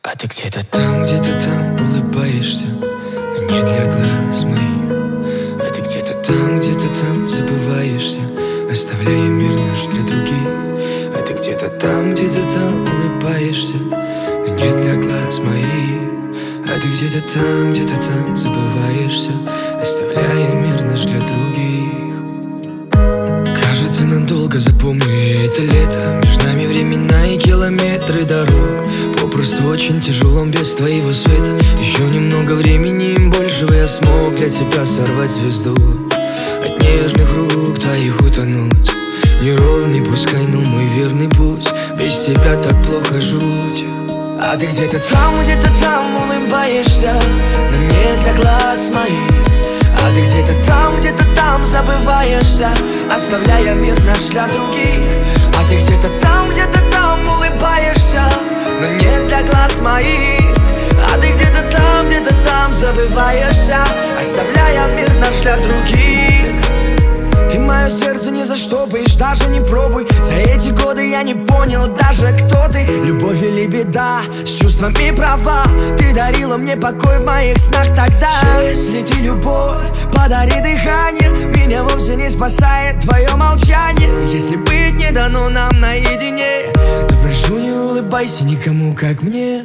А ты где-то там улыбаешься, но не для глаз моих. А ты где-то там забываешься, оставляя мир наш для других. А ты где-то там улыбаешься, но не для глаз моих. А ты где-то там забываешься, оставляя мир наш для других. Кажется, надолго запомню я это лето. Между нами времена и километры дорог. Попросту очень тяжело без твоего света. Еще немного времени, им большего я смог для тебя сорвать звезду. От нежных рук твоих утонуть. Неровный, пускай, но мой верный путь. Без тебя так плохо жуть. А ты где-то там улыбаешься, но не для глаз моих. А ты где-то там забываешься, оставляя мир наш для других. А ты где-то там улыбаешься, но не для глаз моих. А ты где-то там забываешься, оставляя мир наш для других. Ты мое сердце ни за что боишь, даже не пробуй. За эти годы я не понял даже, кто ты. Любовь или беда, с чувствами права. Ты дарила мне покой в моих снах тогда. Если ты любовь, подари дыхание. Меня вовсе не спасает твое молчание. Если быть не дано нам наедине, то прошу, не улыбайся никому, как мне.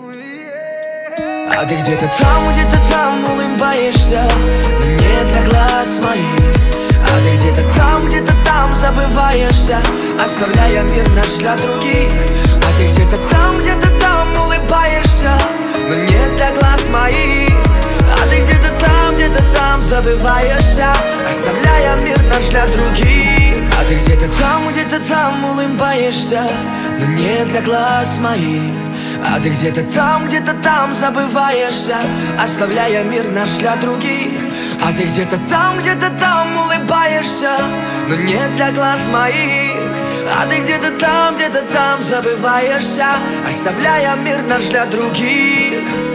А ты где-то там улыбаешься, но не для глаз моих. А ты где-то там забываешься, оставляя мир наш для других. А ты где-то там улыбаешься, но не для глаз моих. А ты где-то там забываешься, оставляя мир наш для других. А ты где-то там улыбаешься, но не для глаз моих. А ты где-то там забываешься, оставляя мир наш для других. А ты где-то там улыбаешься, но не для глаз моих. А ты где-то там забываешься, оставляя мир наш для других.